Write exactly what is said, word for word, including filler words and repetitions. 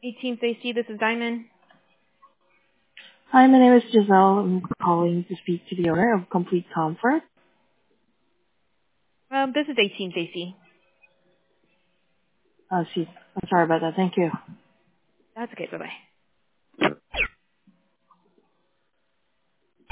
eighteenth A C, this is Diamond. Hi, my name is Giselle. I'm calling to speak to the owner of Complete Comfort. Um, this is eighteenth A C. Uh, see, I'm sorry about that. Thank you. That's okay, bye-bye.